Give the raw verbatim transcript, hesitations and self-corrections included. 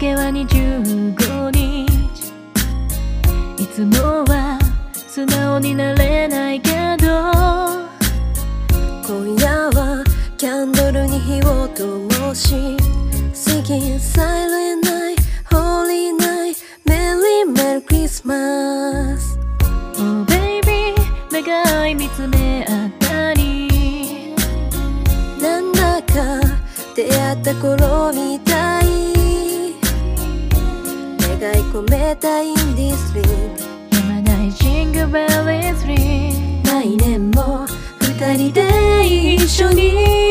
けはにじゅうごにち。いつもは素直になれないけど、 今夜はキャンドルに火を灯し Singing silent night holy night Merry Merry Christmas Oh baby 長い見つめ合ったり、 なんだか出会った頃みたい、願い込めた In this ring やまないジングルベリーズリング。 来年も二人で一緒に